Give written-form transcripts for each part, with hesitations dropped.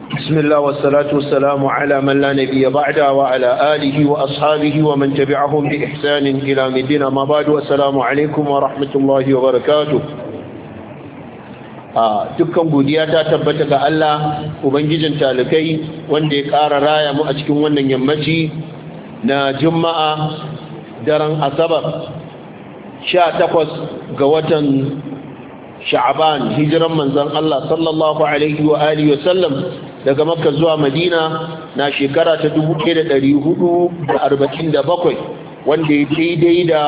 بسم الله والصلاة والسلام على من لا نبي بعده وعلى آله وأصحابه ومن تبعهم بإحسان إلى مدينة ما بعد والسلام عليكم ورحمة الله وبركاته. dukkan godiya ta tabbata ga Allah ubangijin talikai wanda ya ƙara raya mu a cikin wannan yammaci na juma'a daren asabar 18 ga watan sha'ban hijiran manzon Allah sallallahu alaihi wa alihi wa sallam daga makka zuwa madina na shekara ta 1447 wanda ya daidai da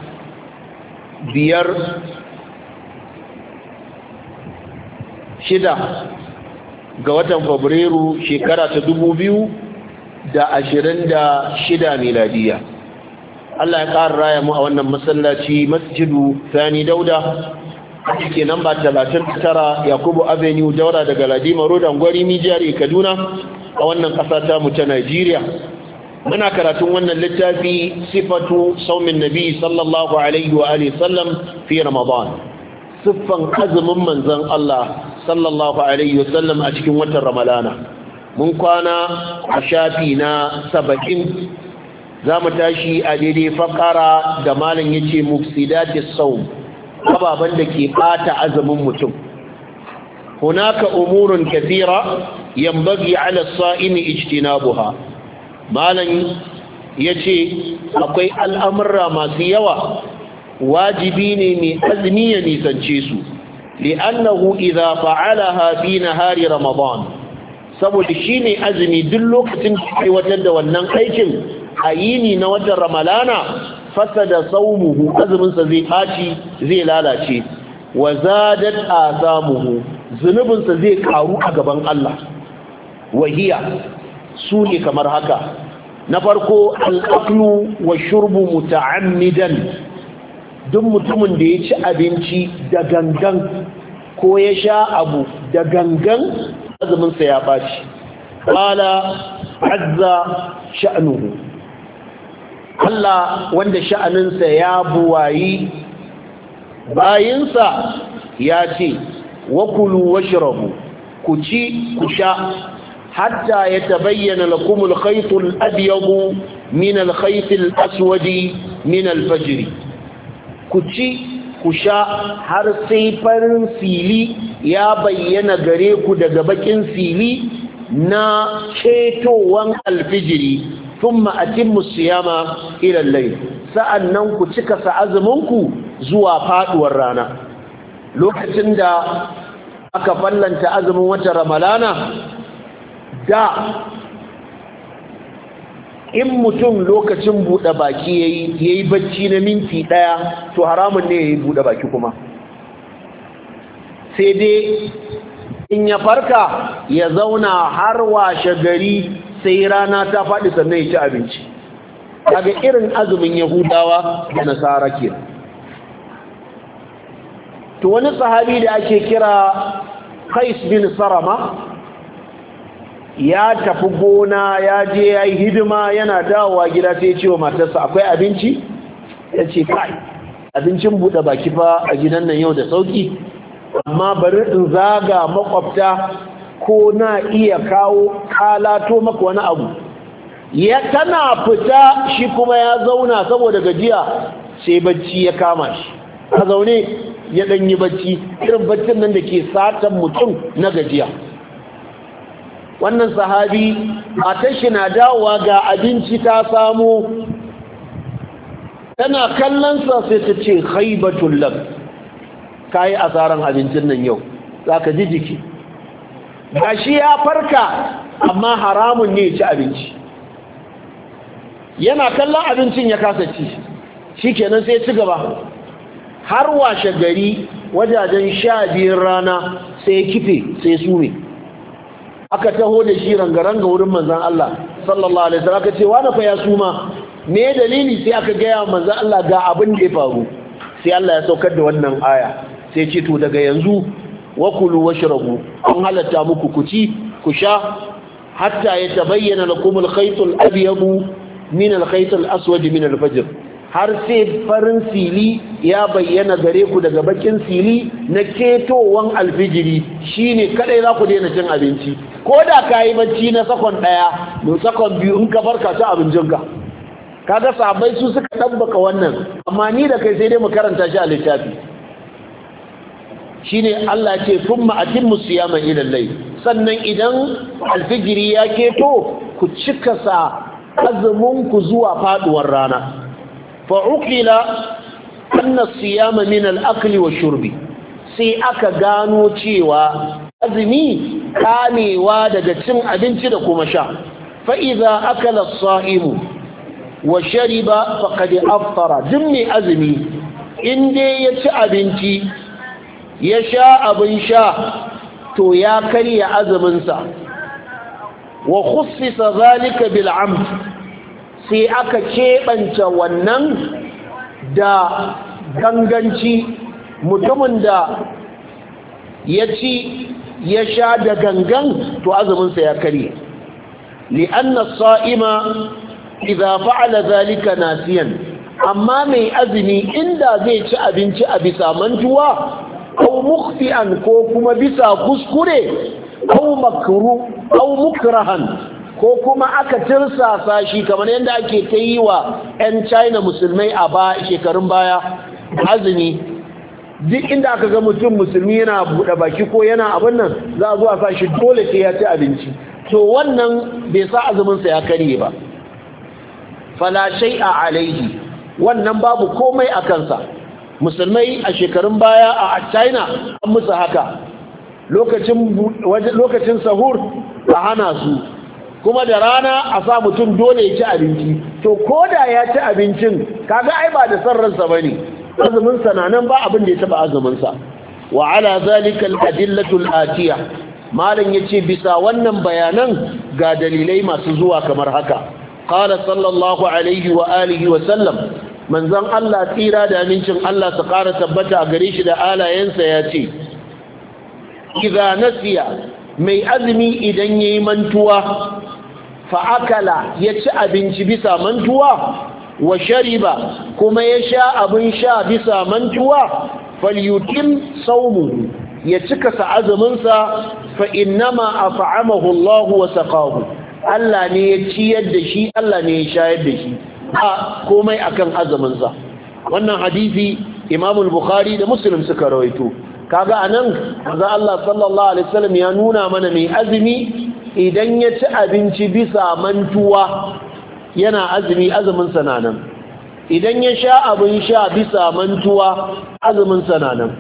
shida ga watan fabrairu shekara ta 2026 miladiya. Allah ya ƙara raya mu a wannan masallaci masjidu Sani Dauda ake namba 39 Yakubu Avenue Daura daga Ladima Road Angwari Mijiyar Kaduna a wannan ƙasa ta mu ta Najeriya. Muna karatun wannan littafi sifatu saumin nabi sallallahu alaihi wa alihi sallam fi Ramadan. Siffan azumin manzon Allah sallallahu alaihi wa sallam a cikin watan Ramadana. Mun kwana a shafi na 70 za mu tashi a daidai fakara da malam yace mufsidatis sawm ababan da ke bata azumin mutum. Hunaka umurun kathira yanbaghi ala as-sa'imi ijtinabuha. Malam yace akwai al'amura masu yawa wajibi ne mai azumi ya nisance su li'annahu idza fa'alaha fi nahari ramadan, saboda shine azumi duk lokacin da kai watar da wannan aikin a yini na watan ramalana fasada saumuhu, azuminsa zai ɓaci zai lalace, wa zadat azamuhu, zunubinsa zai karu a gaban Allah. Wahiya su ne kamar haka: na farko al'aklu wa shurbu muta'ammidan, duk mutumin da ya ci abinci da gangan ko ya sha abu da gangan azuminsa ya ɓaci. Qala azza sha'nuhu, Allah wanda sha'aninsa ya buwayi bayinsa ya ce wa kulu washrabu, ku ci ku sha hatta yatabayyana lakum al-khayt al-abyad min al-khayt al-aswad min al-fajr. Ku ci ku sha har sai farin fili ya bayyana gare ku daga bakin fili na cetowan alfijiri. thumma atimmu siyama ila al-layl, sa'annan ku cika azumunku zuwa faduwar rana. Lokacin da aka fallanta azumin watan ramalana da in mutum lokacin bude baki yayi bacci na minti daya to haramun ne yayi bude baki kuma, sai dai in ya farka ya zauna har washe gari sai rana ta faɗi sannan ya ci abinci. Kaga irin azumin yahudawa da nasara ke. To wani sahabi da ake kira Qais bin Sarama ya tafi gona, ya je ya yi hidima, yana dawowa gida sai ya ce wa matarsa akwai abinci? Ya ce kai, abincin buɗe baki fa a gidan nan yau da sauki, amma bari in zaga makwabta ko na iya kawo kalato maka wani abu. Ya tana fita shi kuma ya zauna saboda gajiya sai bacci ya kama shi, a zaune ya danyi bacci, irin baccin nan da ke satan mutum na gajiya. Wannan sahabi matar shi na dawowa ga abinci ta samu, tana kallonsa sai ta ce khaibatul lak, kayi asaran abincin nan yau, zaka ji jiki. Gashi ya farka amma haramun ne ya ci abinci, yana kallon abincin ya kasa ci, shikenan sai ci gaba har washe gari wajajen 12 rana sai kife sai sume. Aka taho da shi rangaranga wurin manzon Allah sallallahu alaihi wasallam, aka ce wani fa ya suma, me dalili? Sai aka gaya manzon Allah ga abin da ya faru. Sai Allah ya saukar da wannan aya, sai ce to daga yanzu wakulu washrabu, an halatta muku ku ci ku sha hatta yatabayyana lakum al-khayt al-abyad min al-khayt al-aswad min al-fajr, har sai farin sili ya bayyana gare ku daga bakin sili na ketowan alfijiri shine kadai za ku daina cin abinci ko da ka yi bacci na sakon ɗaya no sakon biyu in ka farka ci abincinka kaga sahabbai su suka tabbaka wannan amma ni da kai sai dai mu karanta shi a littafi shine Allah ya ce thumma atimmu siyama ila al-layl sannan idan alfijiri ya keto ku cika sa azumin ku zuwa faduwar rana fa'uqila anna siyama min al-akli wa shurbi sai aka gano cewa azumi kamewa daga cin abinci da kuma sha fa idza akala as-sa'imu wa shariba faqad aftara duk mai azumi in dai ya ci abinci ya sha abin sha to ya karya azuminsa wa khussisa zalika bil amd sai aka keɓance wannan da ganganci mutumin da ya ci ya sha da gangan to azuminsa ya karye li'anna sa'ima idza fa'ala zalika nasiyan amma mai azumi inda zai ci abinci a bisa mantuwa aw mukhti'an ko kuma bisa kuskure aw makru aw mukrahan ko kuma aka tirsasa shi kamar yadda ake ta yi wa 'yan China musulmai a shekarun baya azumi duk inda aka ga mutum musulmi yana buɗe baki ko yana abin nan za a zo a sa shi dole sai ya ci abinci to wannan bai sa azuminsa ya karye ba fala shay'a alaihi wannan babu komai a kansa musulmai a shekarun baya a China an musu haka lokacin sahur a hana su kuma da rana a sa mutum dole ya ci abinci to ko da ya ci abincin kaga ai ba da san ransa bane azumin sa nan ba abin da ya taba azumin sa wa ala zalika al-adillatu al-atiya malan yace bisa wannan bayanan ga dalilai masu zuwa kamar haka qala sallallahu alaihi wa alihi wa sallam manzon Allah tsira da amincin Allah su ƙara tabbata a gare shi da alayensa ya ce idza nasiya mai azumi idan yayi mantuwa fa'akala ya ci abinci bisa mantuwa wa shariba kuma ya sha abin sha bisa mantuwa falyutim sawmuhu ya cika sa azuminsa fa innama af'amahu Allah wa saqahu Allah ne ya ciyar da shi Allah ne ya shayar da shi ba komai akan azuminsa wannan hadisi Imam al-Bukhari da Muslim suka rawaito kaga anan manzo Allah sallallahu alaihi wasallam ya nuna mana mai azumi idan ya ci abinci bisa mantuwa yana azumi azumin sananan idan ya sha abin sha bisa mantuwa azumin sananan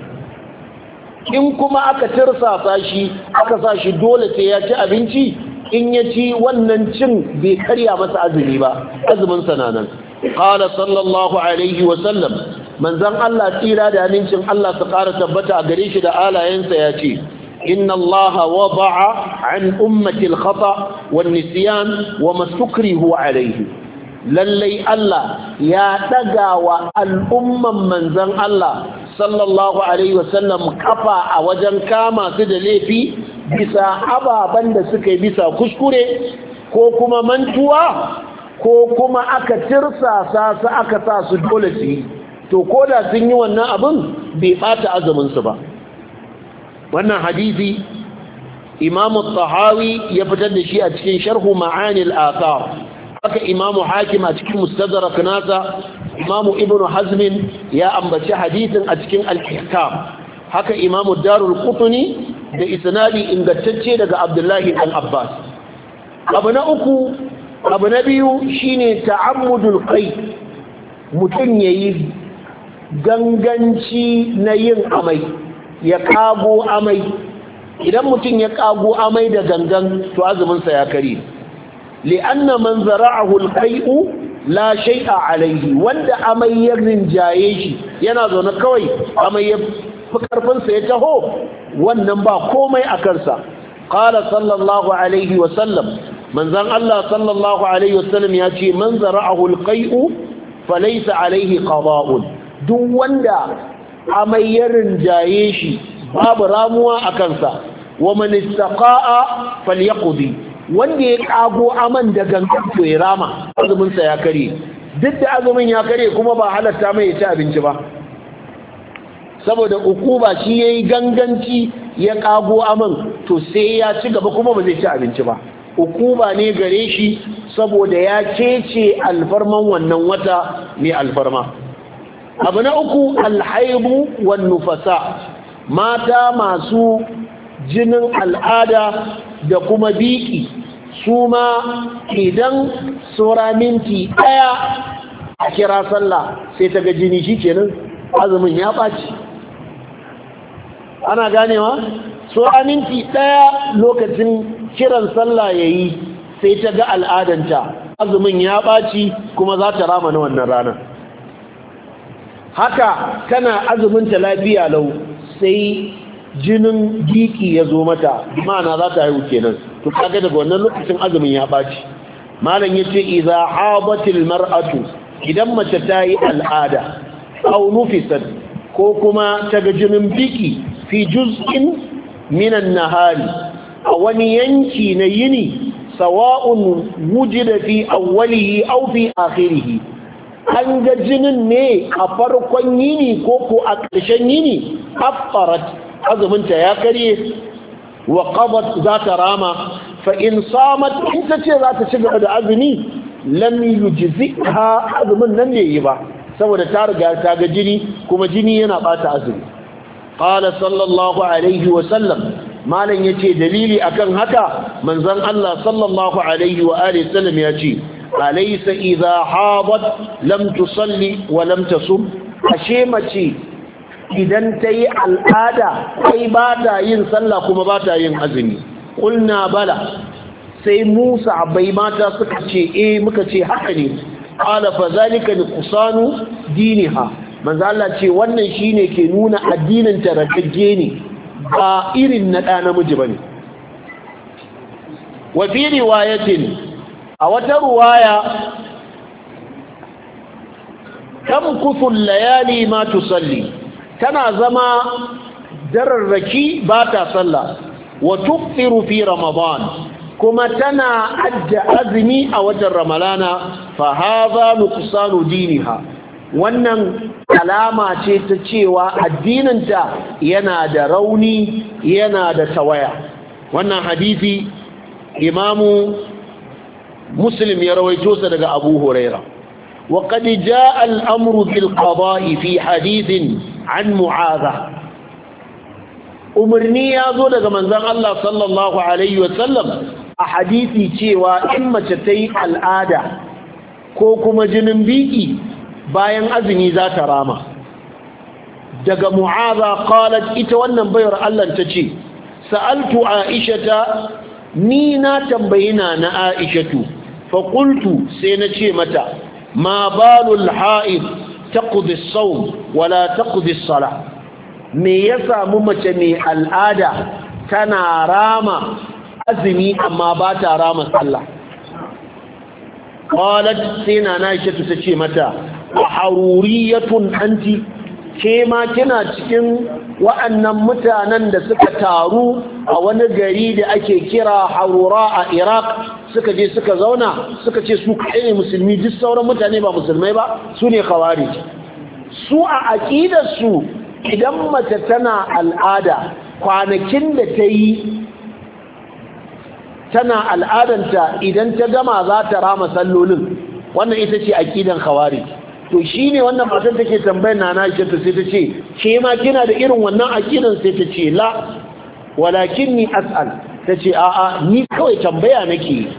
in kuma aka tirsasa shi aka sa shi dole sai ya ci abinci in ya ci wannan cin bai karya masa azumi ba azumin sananan qala sallallahu alaihi wa sallam manzon Allah tsira da amincin Allah su ƙara tabbata a gare shi da alayensa ya ce inna Allah wada'a an ummati al-khata wan nisyan wa mastukrihu alayhi lallai Allah ya daga wa al'umman manzon Allah sallallahu alaihi wasallam kafa a wajen kama su da laifi bisa ababan da suka yi bisa kuskure ko kuma mantuwa ko kuma aka tirsasa su aka sa su dole su yi to koda sun yi wannan abin bai bata azumin su ba wannan hadisi Imam al-Tahawi ya fitar da shi a cikin sharhu ma'ani al-athar haka Imam Hakim a cikin mustadrak nasa Imam Ibn Hazm ya ambaci hadisin a cikin al-Ihkam haka Imam Darul Qutni da isnadi ingantacce daga Abdullah ibn Abbas abu na biyu shine ta'ammudul qay mutun yayi ganganci na yin amai ya kago amai idan mutum ya kago amai da gangan to azuminsa ya kare li'anna man zara'ahu al-qai'u la shay'a alayhi wanda amai ya rinjaye shi yana zaune kawai amai ya fi karfinsa ya taho wannan ba komai a kansa qala sallallahu alaihi wa sallam manzon Allah sallallahu alaihi wa sallam ya ce man zara'ahu al-qai'u falaysa alayhi qada'un duk wanda amai ya rinjaye shi babu ramuwa a kansa wa man istaqa'a falyaqdi wanda ya kago aman da gangan to ya rama azumin sa ya kare duk da azumin ya kare kuma ba halatta mai ya ci abinci ba saboda ukuba shi yayi ganganci ya kago aman to sai ya ci gaba kuma ba zai ci abinci ba ukuba ne gare shi saboda ya kece alfarman wannan wata mai alfarma. Abu na uku alhaibu wan nufasa, mata masu jinin al'ada da kuma biki su ma idan saura minti ɗaya a kira sallah sai ta ga jini shi kenan azumin ya ɓaci. Ana ganewa? Saura minti ɗaya lokacin kiran sallah ya yi sai ta ga al'adanta azumin ya ɓaci kuma za ta rama na wannan ranar. Haka tana azuminta lafiya lau sai jinin biki ya zo mata ma'ana za ta haihu kenan to kaga daga wannan lokacin azumin ya ɓaci. Malam yace idza habatil mar'atu, idan mace ta yi al'ada aw nufisat ko kuma ta ga jinin biki fi juz'in minan nahari, a wani yanki na yini, sawa'un wujida fi awwalihi aw fi akhirihi, an ga jinin ne a farkon yini ko ko a ƙarshen yini, affarat azuminta ya karye wa qadat za ta rama. fa in samat in ta ce za ta ci gaba da azumi lam yujziha, azumin nan ne yi ba saboda ta riga ta ga jini kuma jini yana bata azumi. Qala sallallahu alaihi wa sallam, malan yace dalili akan haka manzon Allah sallallahu alaihi wa alihi sallam yace alaysa idha habat lam tusalli wa lam tasum, ashe mace idan ta yi al'ada kai ba ta yin sallah kuma ba ta yin azumi. Kulna bala, sai Musa bai mata suka ce muka ce haka ne. Qala fa zalika liqsanu diniha, manzo Allah ce wannan shine ke nuna addinin ta rakagge ne ba irin na da namiji bane. Wa fi riwayatin, a wata riwaya, tamkuthu layali ma tusalli, tana zama dararraki ba ta sallah. Wa tuftiru fi ramadan, kuma tana ajja azumi a watan ramalana. Fa hadha nuqsanu diniha, wannan alama ce ta cewa addininta yana da rauni, yana da tawaya. Wannan hadisi imamu Muslim ya rawaito sa daga Abu Huraira. Wa qad jaa al-amru bil qada'i fi hadithin an Mu'adha, umarni ya zo daga manzon Allah sallallahu alaihi wasallam a hadisi cewa in mace ta yi al'ada ko kuma jinin biki bayan azumi za ta rama. Daga Mu'adha qalat, ita wannan bayar Allah ta ce sa'altu Aishata, ni na tambayi na Aishatu, fa qultu, sai na ce mata ma balul ha'id taqdi as-sawm wala taqdi as-salah, me ya samu mace mai al'ada tana rama azumi amma ba ta rama sallah. Qalat, sai na Aisha ta ce mata haruriyatun anti, ke ma kina cikin wa'annan mutanen da suka taru a wani gari da ake kira Harura a Iraq, suka je suka zauna suka ce su kai ne musulmi, duk sauran mutane ba musulmai ba, su ne khawarij. Su a aqidar su idan mace tana al'ada kwanakin da ta yi tana al'adanta, idan ta gama za ta rama sallolin. Wannan ita ce aqidan khawarij. To shine wannan matan take tambayar Nana Aisha, sai ta ce ke ma kina da irin wannan aqidan? Sai ta ce la, walakinni as'al, ta ce a'a ni kawai tambaya nake.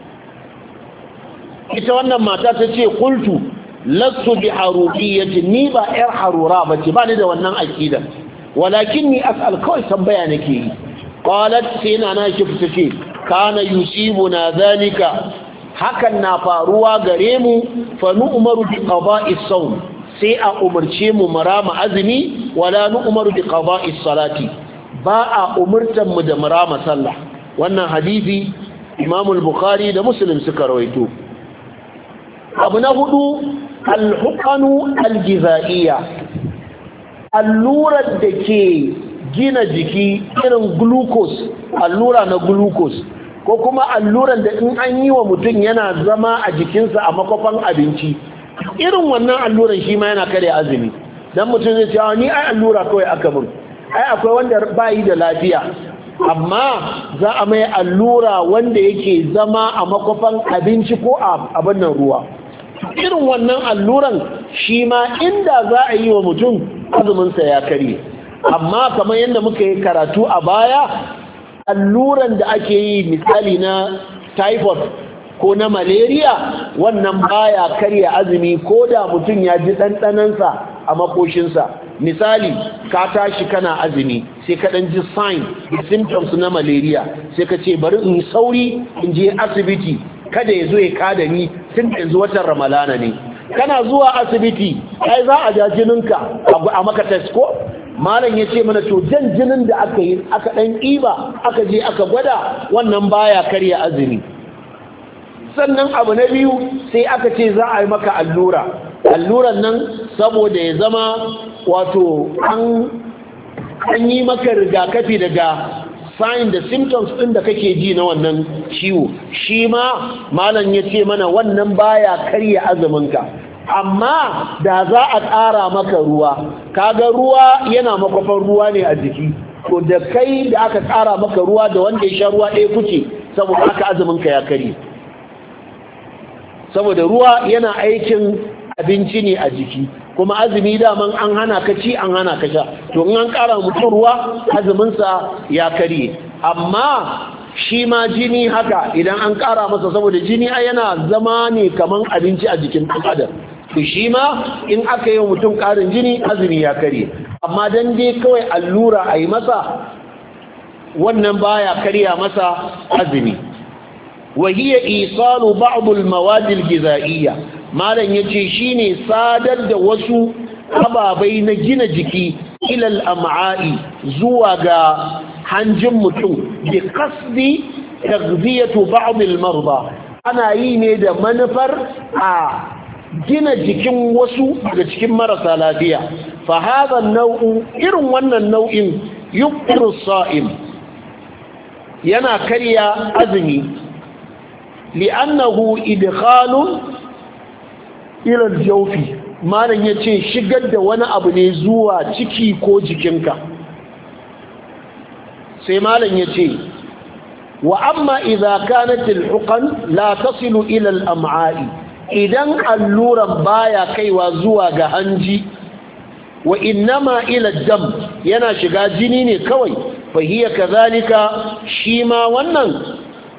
Ita wannan mata ta ce qultu lastu bi haruqiyyati, ni ba yar harura bace, ba ni da wannan aqida, walakinni as'al, kawai tambaya nake yi. Qalat, sai Nana Aisha ta ce kana yusibuna zalika, hakan na faruwa gare mu, fa nu'maru bi qada'is sawm, sai a umarce mu marama azumi, wala nu'maru bi qada'is salati, ba a umurtan mu da marama sallah. Wannan hadisi Imam al-Bukhari da Muslim suka rawaito. Abu na hudu, al-huqanu al-ghizaiyya, allurar da ke gina jiki, irin glucose, allura na glucose, ko kuma alluran da in an yi wa mutum yana zama a jikinsa a makofan abinci, irin wannan alluran shi ma yana karya azumi dan mutum zai ce ni ai allura kawai aka mun ai akwai wanda bayi da lafiya amma za a mai allura wanda yake zama a makofan abinci ko a abin nan ruwa irin wannan alluran shi ma inda za a yi wa mutum azuminsa ya karye amma kamar yadda muka yi karatu a baya alluran da ake yi misali na typhoid ko na malaria wannan baya karya azumi ko da mutum ya ji ɗanɗanansa a makoshinsa misali ka tashi kana azumi sai ka ɗan ji sign da symptoms na malaria sai ka ce bari in sauri in je asibiti kada ya zo ya kada ni tun yanzu watan ramalana ne kana zuwa asibiti ai za a ja jininka a maka test ko malam ya ce mana to jan jinin da aka yi aka ɗan ƙiba aka je aka gwada wannan baya karya azumi sannan abu na biyu sai aka ce za a yi maka alluran nan saboda ya zama wato an yi maka rigakafi daga sign da symptoms ɗin da kake ji na wannan ciwo shi ma malam ya ce mana wannan baya karya azuminka amma da za a ƙara maka ruwa kaga ruwa yana makwafan ruwa ne a jiki to da kai da aka ƙara maka ruwa da wanda ya sha ruwa ɗaya kuke saboda haka azuminka ya karye saboda ruwa yana aikin abinci ne a jiki kuma azumi daman an hana ka ci an hana ka sha to in an ƙara mutum ruwa azuminsa ya karye amma shi ma jini haka idan an ƙara masa saboda jini yana zama ne kaman abinci a jikin ɗan adam to shi ma in aka yi mutum ƙarin jini azumi ya karye amma dan dai kawai allura a yi masa wannan baya karya masa azumi وهي إيصال بعض المواد الغذائية مالن yace shine sadar da wasu ababai na gina jiki ila al-am'a'i zuwa ga hanjin mutum bi qasdi taghdiyatu ba'd al-marda ana yi ne da manufar a gina jikin wasu daga cikin marasa lafiya fa hadha an-naw'u irin wannan nau'in yuqiru as-sa'im yana karya azumi li'annahu idkhalun ila al-jawf malan yace shigar da wani abu ne zuwa ciki ko jikinka sai malan yace wa amma idza kanat al-huqan la tasilu ila al-am'a'i idan alluran baya kaiwa zuwa ga hanji wa innama ila dam yana shiga jini ne kawai fa hiya kadhalika shi ma wannan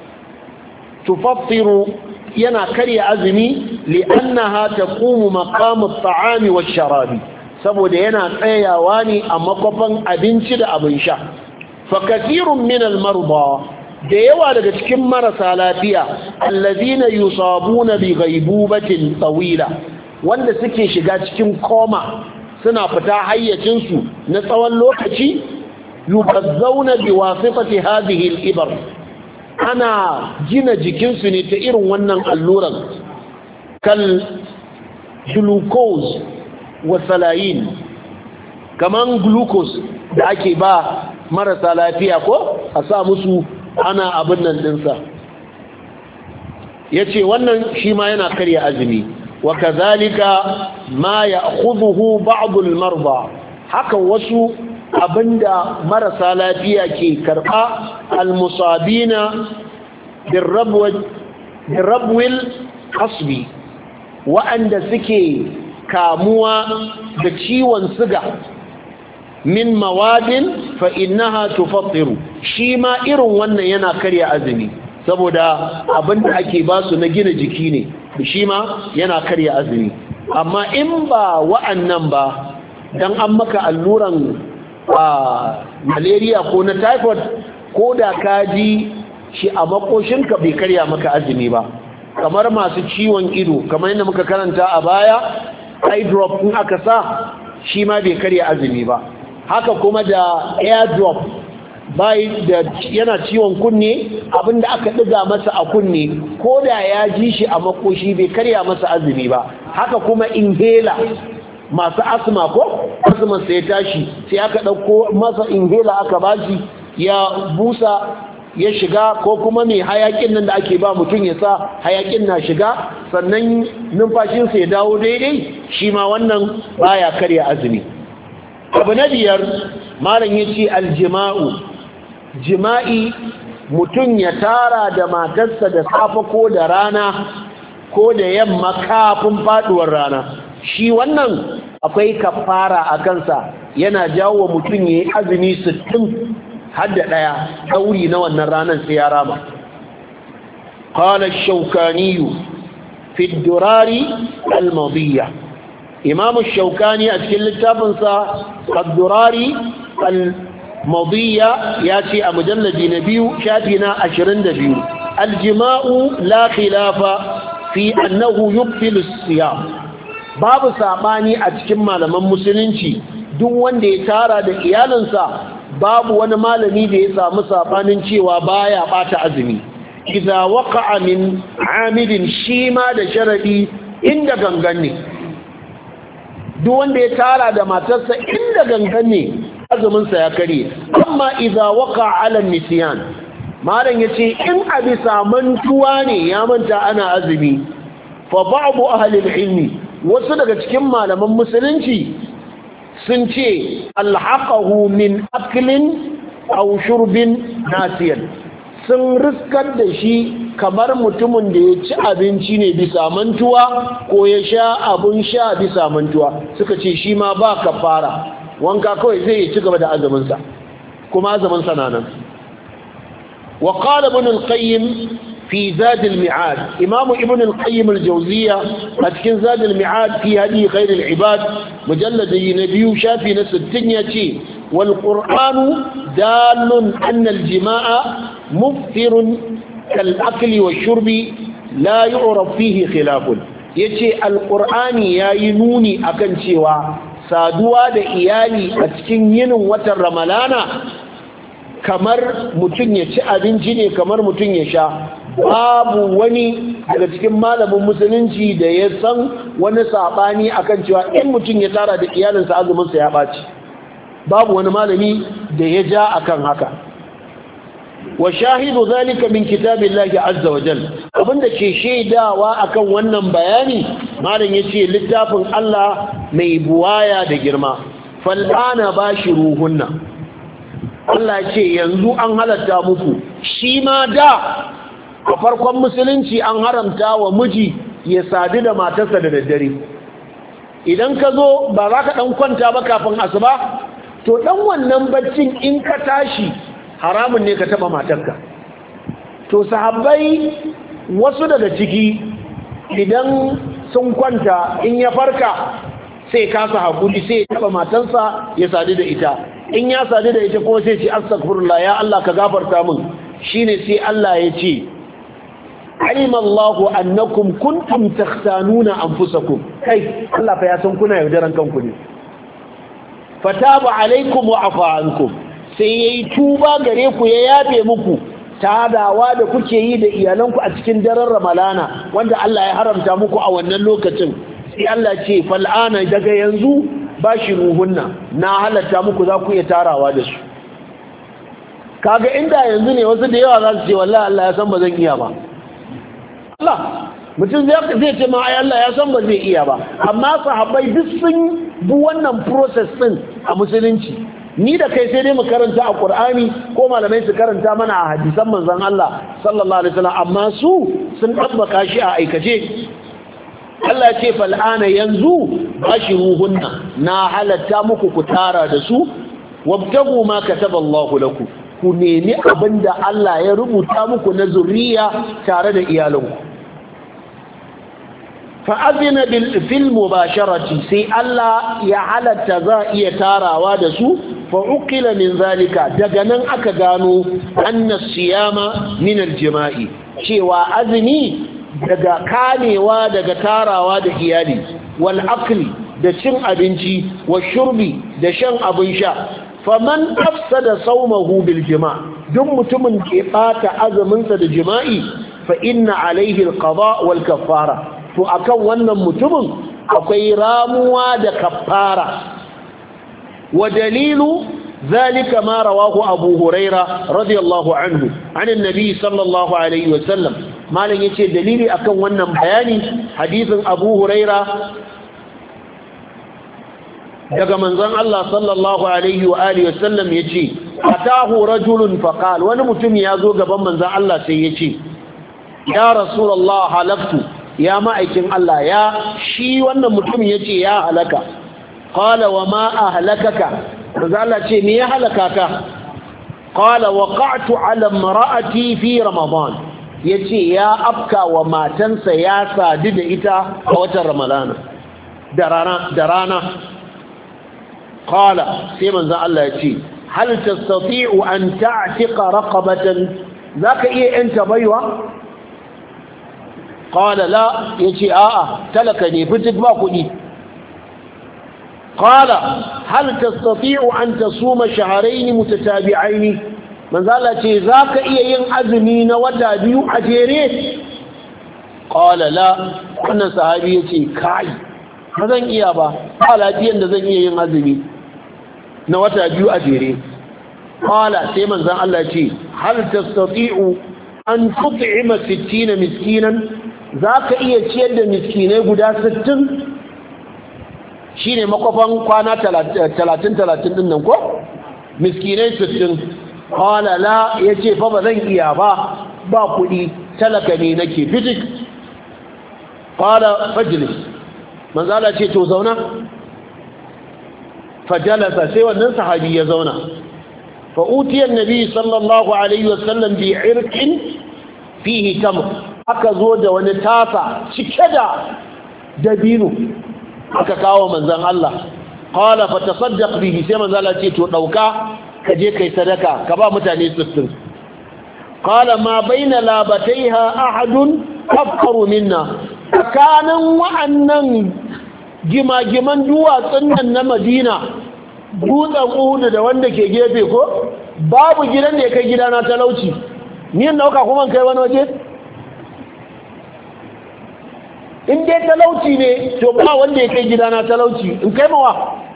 تفطر ينا كري أزمي لأنها تقوم مقام الطعام والشراب سبود ينا تيواني أمقفا أبنشد أبنشا فكثير من المرضى ديوا daga cikin marasa lafiya allazina yusabuna bi ghaibubatin tawila wanda suke shiga cikin koma suna fita hayyacin su na tsawon lokaci yubazzawna bi wasifati hadhihi al-ibar ana gina jikinsu ne ta irin wannan alluran kal glucose wa salayin kaman glucose da ake ba marasa lafiya ko a sa musu ana abin nan dinsa yace wannan shi ma yana karya azumi wa kazalika ma ya'khudhuhu ba'd al-marda haka wasu abinda marasa lafiya ke karba almusabina birrabwil kasbi wa'anda suke kamuwa da ciwon siga min mawadin fa innaha tufattiru shi ma irin wannan yana karya azumi saboda abinda ake basu na gina jiki ne shi ma yana karya azumi amma in ba wa'annan ba dan an maka alluran malaria ko na typhoid ko da ka ji shi a makoshinka bai karya maka azumi ba kamar masu ciwon ido kamar yadda muka karanta a baya eye drop in aka sa shi ma bai karya azumi ba haka kuma da air drop bai da yana ciwon kunne abinda aka diga masa a kunne ko da ya ji shi a makoshi bai karya masa azumi ba haka kuma inhaler masu asma ko asma sai tashi sai aka dauko masa inhaler aka bashi ya busa ya shiga ko kuma mai hayakin nan da ake ba mutum ya sa hayakin na shiga sannan numfashinsa ya dawo daidai shi ma wannan baya karya azumi. abu na biyar malam ya ce aljima'u, jima'i mutum ya tara da matarsa da safe ko da rana ko da yamma kafin faduwar rana, shi wannan akwai kafara a kansa, yana jawo mutum ya yi azumi 60 hadda ɗaya ɗauri na wannan ranar sai ya rama. قال الشوكاني في الدرار المضية، إمام الشوكاني أتكلم التابنسا الدرار المضية ياتي مجلد نبي شافنا 22 الجماع لا خلاف في أنه يبطل الصيام. باب ساباني أتكلم malaman musulunci duk wanda ya tara da iyalansa babu wani malami da ya samu sabanin cewa baya bata azumi. idza waqa'a min 'amilin shima da sharadi inda gangan ne, duk wanda ya tara da matarsa inda gangan ne azumin sa ya kare. amma idza waqa'a 'ala nisyan, malam yace in abisa mantuwa ne ya manta ana azumi, fa ba'du ahli al-ilmi, wasu daga cikin malaman musulunci sun ce alhaqahu min aklin aw shurbin nasiyan, sun riskar da shi kamar mutumin da ya ci abinci ne bisa mantuwa ko ya sha abun sha bisa mantuwa, suka ce shi ma ba kafara, wanka kawai zai ci gaba da azuminsa kuma azuminsa na nan. wa qala ibn al-qayyim في زاد المعاد، إمام ابن القيم الجوزية أتكن زاد المعاد في هدي خير العباد مجلد نبي شافي نفس الدنيا. والقرآن دال أن الجماع مفطر كالأكل والشرب لا يعرف فيه خلاف. يتي القرآن ياينوني أكن شوا سادوا دا إيالي أتكن ينو وتر رملانا kamar mutum ya ci abinci ne kamar mutum ya sha. babu wani daga cikin malamin musulunci da ya san wani sabani akan cewa in mutum ya tara da iyalinsa azuminsa ya ɓaci, babu wani malami da ya ja akan haka. wa shahidu zalika min kitabillahi azza wa jalla, abinda ke shaidawa akan wannan bayani malam yace littafin Allah mai buwaya da girma. fal'ana bashiruhunna, Allah ce yanzu an halatta muku. shi ma da a farkon musulunci an haramta wa miji ya sadu da matarsa da daddare. idan ka zo ba za ka ɗan kwanta ba kafin asuba, to ɗan wannan baccin in ka tashi haramun ne ka taɓa matarka. to sahabbai wasu daga ciki idan sun kwanta in ya farka sai kasa hakuri sai ya taɓa matarsa ya sadu da ita. in ya sadu da ita kuma sai ce astaghfirullah, ya Allah ka gafarta min. shine sai Allah ya ce alima Allahu annakum kuntum takhtanuna anfusakum, kai Allah fa ya san kuna yaudaran kanku ne. fataba alaikum wa afa ankum, sai yayi tuba gare ku ya yafe muku tadawa da kuke yi da iyalanku a cikin daren Ramalana wanda Allah ya haramta muku a wannan lokacin. sai Allah ce fal'ana daga yanzu bashiruhunna, na halatta muku za ku iya tarawa da su. kaga inda yanzu ne wasu da yawa za su ce wallahi Allah ya san ba zan iya ba. Allah mutum zai ce ma ai Allah ya san ba zai iya ba, amma sahabbai duk sun bi wannan process din a musulunci. ni da kai sai dai mu karanta a Qur'ani ko malamai su karanta mana a hadisan manzon Allah sallallahu alaihi wasallam, amma su sun tabbaka shi a aikace. Allah ce fal'ana yanzu bashiruhunna, na halatta muku ku tara da su. wabtagu ma kataballahu lakum, ku nemi abinda Allah ya rubuta muku na zuriya tare da iyalanku. fa'azina fil mubasharati, sai Allah ya halatta za iya tarawa da su. fa'uqila min zalika, daga nan aka gano anna siyama min aljima'i, cewa azumi daga kamewa daga tarawa da iyali, wal akli da cin abinci, wa shurbi da shan abin sha. faman afsada sawmahu bil jima', duk mutumin ke bata azuminsa da jima'i, fa inna alaihi al qada wal kaffara, to akan wannan mutumin akwai ramuwa da kaffara. wa dalilu ذلك ما رواه أبو هريرة رضي الله عنه عن النبي صلى الله عليه وسلم ما لن يتي دليلي أكون ونم بياني حديث أبو هريرة daga manzon Allah sallallahu alaihi wa alihi wasallam yace atahu rajulun faqal wani mutum ya zo gaban manzon Allah sai yace ya rasulullah halaktu ya ma'aikin Allah ya shi wannan mutum yace ya halaka qala wa ma ahlakaka manzon Allah ce me ya halaka ka qala waqa'tu ala imra'ati fi ramadan yace ya afka wa matansa ya sadu da ita a watan ramadana da rana قال سيما ذا الله يتي هل تستطيع أن تعتق رقبة ذاك إيه أنت بيوة قال لا يتي تلكني فتك باكني قال هل تستطيع أن تصوم شهرين متتابعين من ذا الله يتي ذاك إيه ينعزمين ودابيو أجيريه قال لا أنا صحابي يتي كاي mazan iya ba lafiyan da zan iya yin azumi na wata biyu a jere qala sai manzon Allah ce hal tastati'u an tut'ima 60 miskinan zaka iya ciyar da miskinai guda 60 shine makofan kwana 30 din nan ko miskinai 60 qala la yace fa ba zan iya ba kudi talaka ne nake fitik qala fajlis manzala ce to zauna fajalasa sai wannan sahabi ya zauna fa utiya annabi sallallahu alaihi wasallam bi irqin fihi tamr aka zo da wani tasa cike da dabino aka kawo manzon Allah qala fatasaddaq bihi sai manzala ce to dauka ka je kai sadaka ka ba mutane 60 qala ma baina labataiha ahadun afqaru minna tsakanin wa'annan gima-giman duwatsun nan na Madina dutsen Uhud da wanda ke gefe ko babu gidan da ya kai gidana talauci ni yin dauka kuma kai wani waje in dai talauci ne to ba wanda ya kai gidana talauci in kai mawa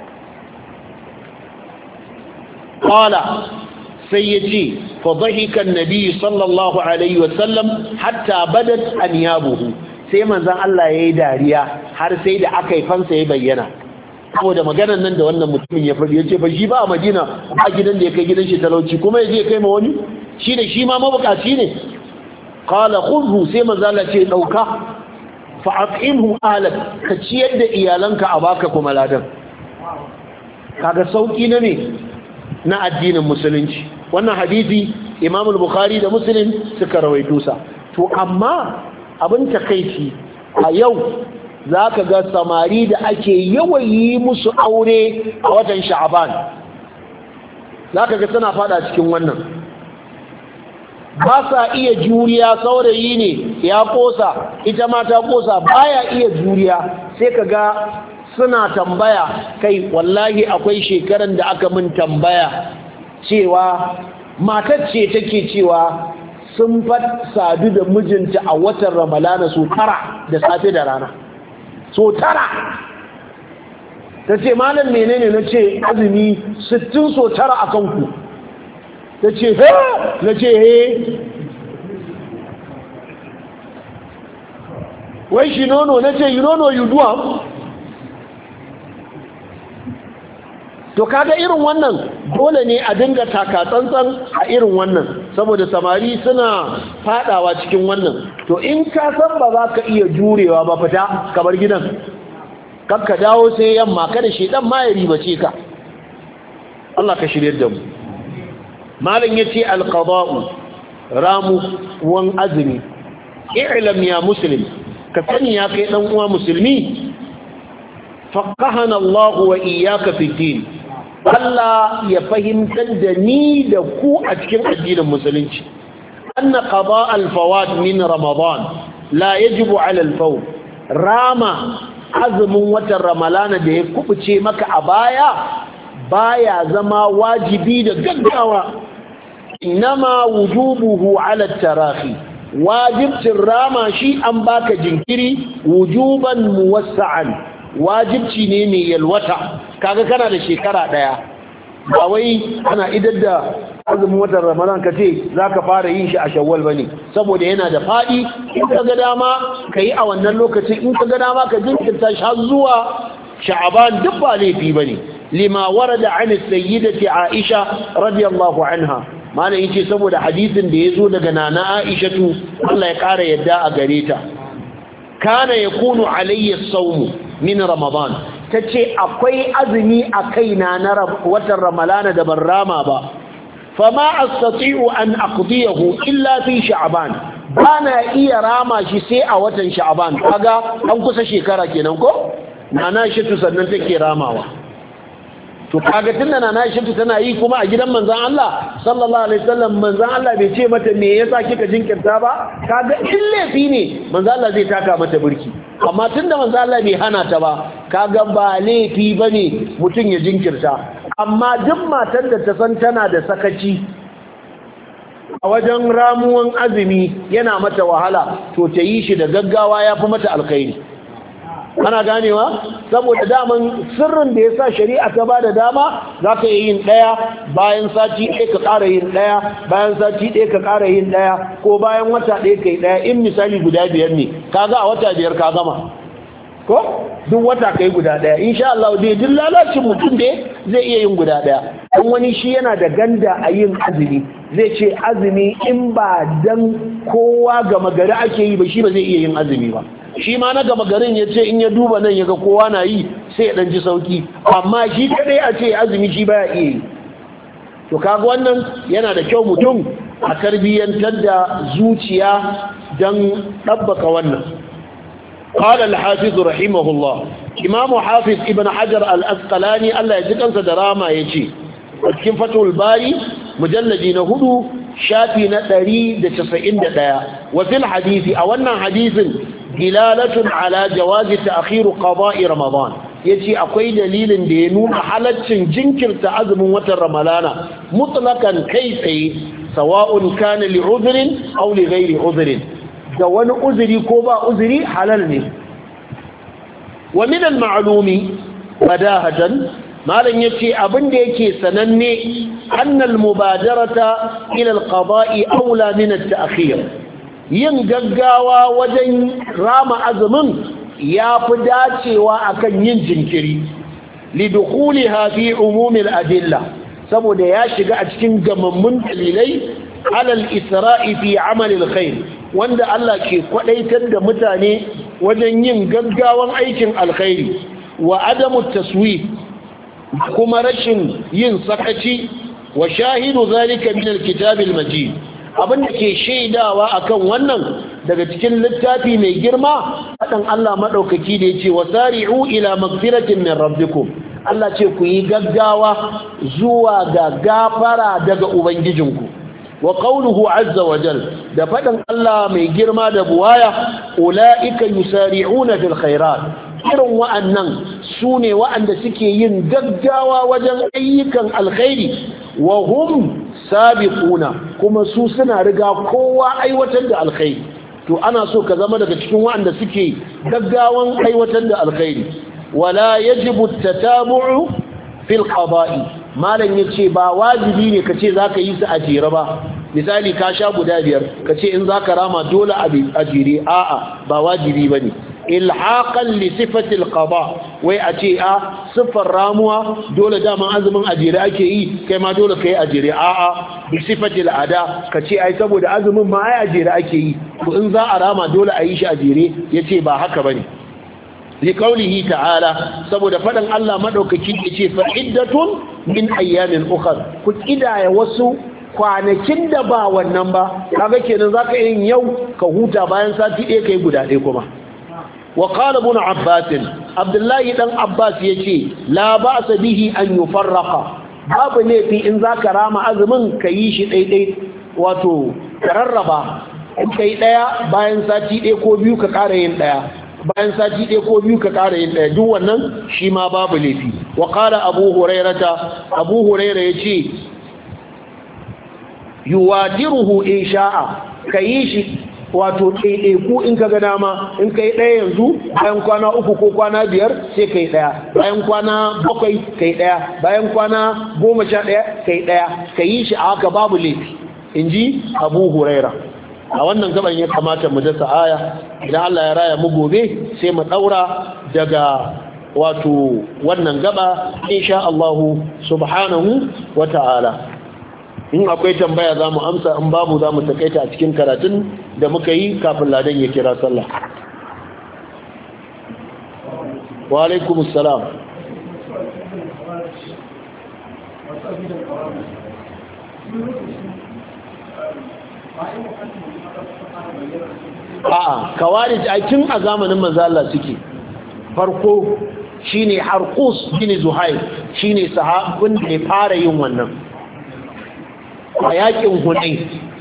qala sai yace fa dhahika an-nabi sallallahu alaihi wasallam hatta badat anyabuhu sai manzon Allah yayi dariya har sai da aka yi fansa ya bayyana saboda maganar nan da wannan mutumin ya faɗi yace fa shi ba a Madina ba gidan da ya kai gidan shi talauci kuma yaje kai ma wani shi da shi ma mabukaci ne qala khudhu sai manzon Allah ce dauka fa aqimhu ahlak ka ciyar da iyalanka a baka kuma ladan kaga sauki ne na addinin musulunci wannan hadisi Imam al-Bukhari da Muslim suka rawaito sa to amma abin takeici a yau zaka ga samari da ake yawayi musu aure a watan Sha'ban zaka ga suna fada cikin wannan ba sa iya juriya saurayi ne ya kosa ita ma ta kosa baya iya juriya sai kaga suna tambaya kai wallahi akwai shekaran da aka min tambaya cewa matar ce take cewa sun sadu da mijinta a watan Ramalana so 9 da safe da rana so 9 ta ce malam menene na ce azumi 60 so 9 a kanku ta ce he na ce he wai shi nono na ce you know you do am to kaga irin wannan dole ne a dinga taka tsantsan a irin wannan saboda samari suna fadawa cikin wannan to in ka san ba za ka iya jurewa ba fita ka bar gidan kakka dawo sai yamma kada shedan ma ya ribace ka Allah ka shirye da mu malam yace alqada'u ramu wan azmi i'lam ya muslim ka sani ya kai dan uwa musulmi faqahana Allah wa iyyaka fi din Allah ya fahimtar da ni da ku a cikin addinin musulunci anna qada' al-fawat min ramadan la yajibu 'ala al-fawt rama azumin watan ramalana da ya kubuce maka a baya zama wajibi da gaggawa inma wujubuhu 'ala at-tarahi wajibcin rama shi an baka jinkiri wujuban muwassa'an wajibci ne mai yalwata kaga kana da shekara daya ba wai ana idar da azumin watan ramadan ka ce za ka fara yin shi a shawwal ba ne saboda yana da faɗi in ka ga dama ka yi a wannan lokacin in ka ga dama ka jinkirta shi har zuwa sha'aban duk ba laifi ba ne lima warada an sayyidati aisha radiyallahu anha mana yace saboda hadisin da yazo daga nana aishatu Allah ya kara yadda a gare ta kana yakunu alayya as-sawm min ramadan tace akwai azumi a kaina na watan ramalana da ban rama ba fama astati'u an aqdiyahu illa fi sha'ban bana iya rama shi sai a watan sha'ban kaga an kusa shekara kenan ko nana aishatu sannan take ramawa to kaga tunda nana Aisha tana yi kuma a gidan manzon Allah sallallahu alaihi wasallam manzon Allah bai ce mata me yasa kika jinkirta ba kaga in laifi ne manzon Allah zai taka mata burki amma tunda manzon Allah bai hana ta ba kaga ba laifi bane mutun ya jinkirta amma duk matar da ta san tana da sakaci a wajen ramuwan azumi yana mata wahala to ta yi shi da gaggawa yafi mata alkhairi ana ganewa saboda daman sirrin da ya sa shari'a ta ba da dama za ka yi yin ɗaya bayan sati ɗaya ka ƙara yin ɗaya bayan sati ɗaya ka ƙara yin ɗaya ko bayan wata ɗaya ka yi ɗaya in misali guda 5 ne kaga a wata 5 ka gama ko duk wata ka yi guda ɗaya insha Allah dai duk lalacin mutum dai zai iya yin guda ɗaya don wani shi yana da ganda a yin azumi zai ce azumi in ba dan kowa gama gari ake yi ba shi ba zai iya yin azumi ba shi ma na gama garin ya ce in ya duba nan ya ga kowa na yi sai ya ɗanci sauki amma shi kaɗai a ce azumi shi baya iya yi to kaga wannan yana da kyau mutum a tarbiyyantar da zuciya don ɗabbaka wannan قال الحافظ رحمه الله إمام حافظ ابن حجر الأسقلاني الله يجزيه دراما يجي cikin fatul bari mujalladi na 4 shafi na 191 wa fil hadisi a wannan hadisin dilalatun ala jawazi ta'khir qada'i ramadan yace akwai dalilin da ya nuna halaccin jinkirta azumin watan ramalana mutlaqan kai tsaye sawa'un kana li udhrin aw li ghairi udhrin da wani uzuri ko ba uzuri halal ne wa min al-ma'lumi badahatan malan yace abin da yake sananne annal mubadarata ila al-qada'i aula min at-ta'khir yin gaggawa wajen rama azumin yafi dacewa akan yin jinkiri lidukhuliha fi umum al-adilla saboda ya shiga a cikin gamammun dalilai ala al-isra'i fi amal al-khair wanda Allah ke kwadaitar da mutane wajen yin gaggawan aikin alkhairi wa adamu taswif kuma rashin yin sakaci wa shahidu zalika min alkitab almajid abinda ke shaidawa akan wannan daga cikin littafi mai girma dan Allah madaukaki da yace wasari'u ila magfiratin min rabbikum Allah ce ku yi gaggawa zuwa ga gafara daga ubangijinku wa qawluhu azza wa jal da faɗin Allah mai girma da buwaya ulaika yusari'una fil khairat irin wa'annan sune wa'anda suke yin gaggawa wajen ayyukan alkhairi wa hum sabiquna kuma su suna riga kowa aiwatar da alkhairi to ana so ka zama daga cikin wa'anda suke gaggawan aiwatar da alkhairi wala yajibu at-tatabu'u fil qada'i malam yace ba wajibi ne kace zaka yi su a jere ba misali ka sha guda 5 kace in zaka rama dole a jere a'a ba wajibi bane ilhaqan li sifati alqada wai a ce a sifar ramuwa dole daman azumin a jere ake yi kai ma dole kai a jere a'a bi sifati al'ada kace ai saboda azumin ma ai a jere ake yi to in za a rama dole a yi shi a jere yace ba haka bane liqaulihi ta'ala saboda fadan Allah madaukaki yace fa iddatun min ayyamin ukhra ku kidaya wasu kwanakin da ba wannan ba kaga kenan zaka yin yau ka huta bayan sati ɗaya kai guda ɗaya kuma wa qala ibn abbas abdullahi dan abbas yace la ba'sa bihi an yufarraqa babu laifi in zaka rama azumin ka yi shi ɗaiɗai wato kararraba in kai ɗaya bayan sati ɗaya ko biyu ka ƙara yin ɗaya bayan sati ɗaya ko biyu ka ƙara yin ɗaya duk wannan shi ma babu laifi wa qala abu huraira yace yuwadiruhu in sha'a kayi shi wato ɗaiɗaiku in ka ga dama in kai ɗaya yanzu bayan kwana 3 ko kwana 5 sai kai ɗaya bayan kwana 7 kai ɗaya bayan kwana 11 kai ɗaya ka yi shi a haka babu laifi in ji Abu Huraira. A wannan gaban ya kamata mu dasa aya, idan Allah ya raya mu gobe sai mu daura daga wato wannan gaba insha Allah subhanahu wata'ala. In akwai tambaya za mu amsa, in babu za mu takaita a cikin karatun da muka yi kafin ladan ya kira sallah. Wa alaikumus salam. A'a, kawarij a tun a zamanin manzo Allah suke. Farko shine Harqus bin Zuhair, shine sahabin da ya fara yin wannan a yakin Hunayn.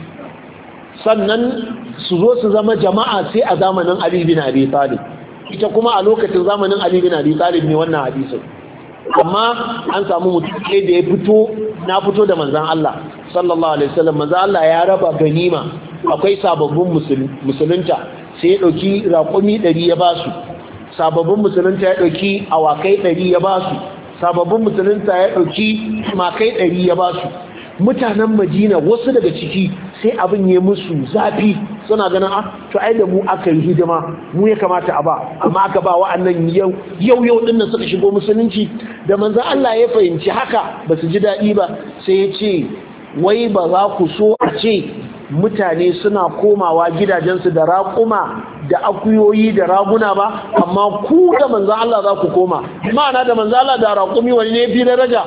Sannan su zo su zama jama'a sai a zamanin Ali bin Abi Talib. Ita kuma a lokacin zamanin Ali bin Abi Talib ne wannan hadisin. Amma an samu mutum da ya fito da manzon Allah sallallahu alaihi wasallam. Manzon Allah ya raba ganima, akwai sababbin musulunta sai ya dauki raƙumi 100 ya basu, sababbin musulunta ya dauki awakai 100 ya basu, sababbin musulunta ya dauki makai 100 ya basu. Mutanen Madina wasu daga ciki sai abin ya musu zafi, suna ganin to ai da mu aka yi hidima, mu ya kamata a ba, amma aka ba wa'annan yau dinnan suka shigo musulunci. Da manzon Allah ya fahimci haka ba su ji daɗi ba, sai ya ce wai ba za ku so a ce mutane suna komawa gidajensu da raƙuma da akuyoyi da raguna ba, amma ku da manzon Allah za ku koma. Ma'ana da manzon Allah da raƙumi wani ne fi daraja?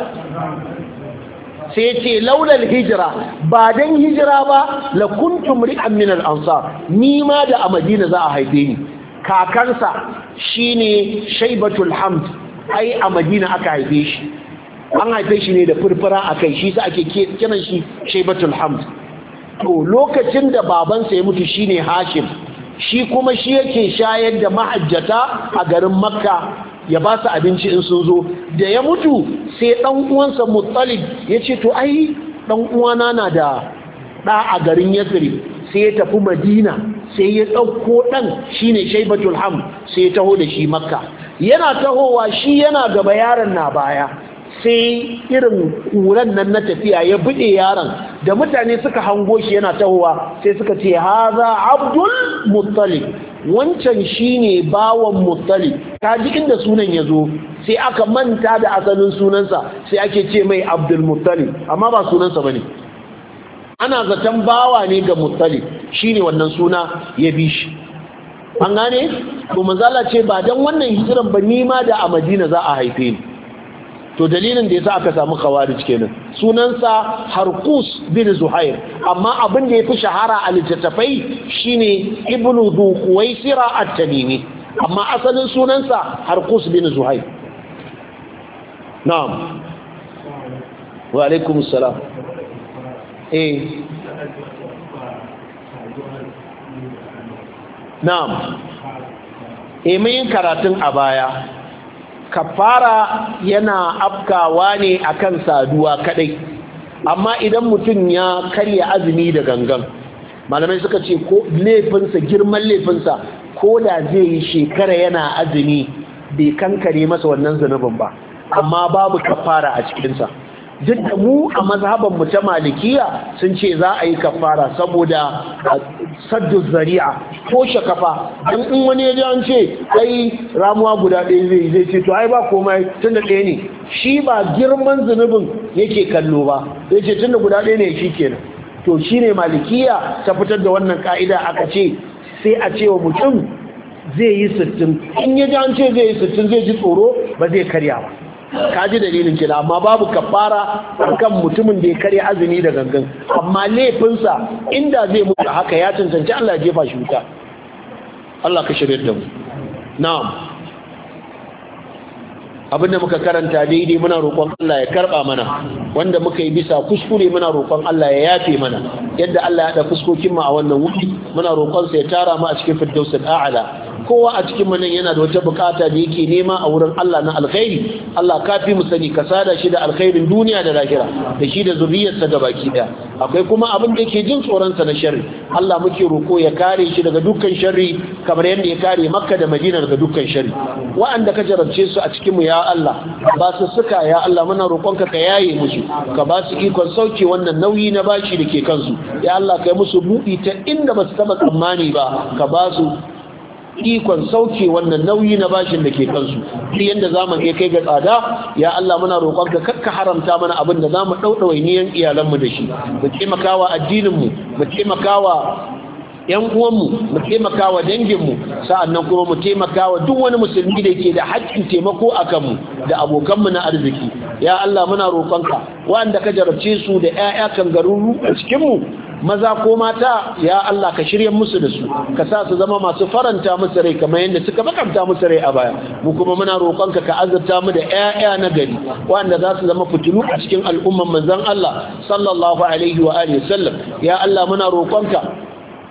Sai ce laulal hijira, ba dan hijira ba la kuntum ri'an min al-ansar, ni ma da a Madina za a haife ni. Kakansa shine Shaybatul Hamd, ai a Madina aka haife shi. An haife shi ne da furfura akai, shi sa ake kiran shi Shaybatul Hamd. To lokacin da babansa ya mutu shine Hashim, shi kuma shi yake shayar da mahajjata a garin Makka, ya ba su abinci in sun zo. Da ya mutu sai dan uwansa Muttalib ya ce to ai dan uwana na da da a garin Yathrib, sai ya tafi Madina, sai ya dauko dan shine Shaybatul Hamd, sai ya taho da shi Makka. Yana tahowa shi yana gaba, yaron na baya, sai irin kuran nan na tafiya ya bude yaron, da mutane suka hango shi yana tahowa sai suka ce haza Abdul Muttalib, wancan shine bawan Muttalib. Kaji inda sunan ya zo, sai aka manta da asalin sunansa sai ake ce mai Abdul Muttalib, amma ba sunansa bane, ana zaton bawa ne ga Muttalib, shine wannan suna ya bi shi. An gane? To manzala ce ba dan wannan hijiran ba, ni ma da a Madina za a haife ni. To dalilin da yasa aka samu khawarij kenan. Sunansa Harqus bin Zuhair, amma abin da yafi shahara a littattafai shine Ibn Dhuwaisira at-Tamimi, amma asalin sunansa Harqus bin Zuhair. Na'am. Wa alaikum assalam. Na'am. Mun karatun a baya. Kafara yana afkawa ne akan saduwa kadai, amma idan mutum ya karya azumi da gangan, malamai suka ce ko laifinsa, girman laifinsa, ko da zai yi shekara yana azumi bai kankare masa wannan zunubin ba, amma babu kafara a cikinsa. Duk da mu a mazhaban mu ta malikiya sun ce za a yi kafara saboda saddu zari'a ko shakafa. Dan in wani ya ji an ce ai ramuwa guda ɗaya zai ce to ai ba komai tunda ɗaya ne, shi ba girman zunubin yake kallo ba, zai ce tunda guda ɗaya ne shi kenan. To shine malikiya ta fitar da wannan ka'ida, aka ce sai a ce wa mutum zai yi 60, in ya ji an ce zai yi 60 zai ji tsoro ba zai karya ba. Kaji dalilin kila, amma babu kafara akan mutumin da ya karya azumi da gangan, amma laifinsa inda zai mutu haka ya cancanci Allah ya jefa shi wuta. Allah ka shirye da mu. Na'am. Abinda muka karanta daidai muna roƙon Allah ya karba mana, wanda muka yi bisa kuskure muna roƙon Allah ya yafe mana. Yadda Allah ya da fuskokin mu a wannan wuri, muna roƙon sa ya tara mu a cikin firdausul a'la. kowa a cikin mu nan yana da wata bukata da yake nema a wurin Allah na alkhairi Allah kafi mu sani ka sada shi da alkhairin duniya da lahira da shi da zuriyarsa gabaki daya akwai kuma abin da yake jin tsoron sa na sharri Allah muke roko ya kare shi daga dukkan sharri kamar yadda ya kare Makka da Madina daga dukkan sharri wa'anda ka jarabce su a cikin mu ya Allah ba su suka ya Allah muna roƙonka ka yaye musu ka ba su ikon sauke wannan nauyi na bashi da ke kansu ya Allah kai musu buɗi ta inda ba su taɓa tsammani ba ka ba su ikon sauke wannan nauyi na bashin da ke kansu duk yanda zamani ya kai ga tsada ya Allah muna roƙonka kakka haramta mana abin da zamu daudawai niyan iyalanmu da shi mu taimakawa addininmu mu taimakawa yan uwanmu mu taimakawa danginmu sa'annan kuma mu taimakawa duk wani musulmi da ke da haƙƙin taimako a kanmu da abokanmu na arziki ya Allah muna roƙonka wanda ka jarabce su da ƴaƴa kangaruru a cikinmu maza ko mata ya Allah ka shirye musu da su ka sa su zama masu faranta musu rai kamar yadda suka bakanta musu rai a baya mu kuma muna roƙonka ka azurta mu da ƴaƴa na gari wanda za su zama fitilu a cikin al'umman manzon Allah sallallahu alaihi wa alihi wasallam ya Allah muna roƙonka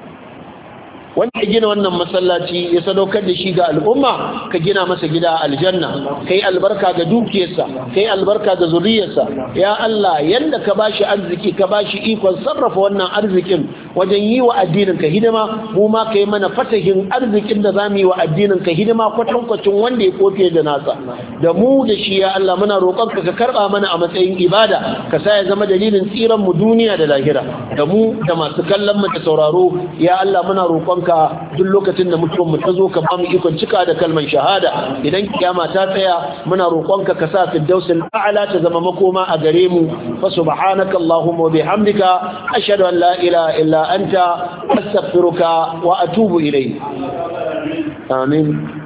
wanda ya gina wannan masallaci ya sadaukar da shi ga al'umma ka gina masa gida aljanna kai albarka ga dukiyarsa kai albarka ga zuriyarsa ya Allah yanda ka bashi arziki ka bashi ikon sarrafa wannan arzikin wajen yi wa addinin ka hidima mu ma kai mana fatahin arzikin da zamu yi wa addinin ka hidima kwatankwacin wanda ya kofe da nasa da mu da shi ya Allah muna roƙon ka karba mana a matsayin ibada ka sa ya zama dalilin tsiran mu duniya da lahira da mu da masu kallon mu da sauraro ya Allah muna roƙon ka duk lokacin da mutum mu tazo ka ba mu ikon cika da kalmar shahada idan kiyama ta tsaya muna roƙonka ka sa firdausul a'la ta zama makoma a gare mu fa subhanaka allahumma wa bihamdika ashhadu an la ilaha illa anta astaghfiruka wa atubu ilayk amin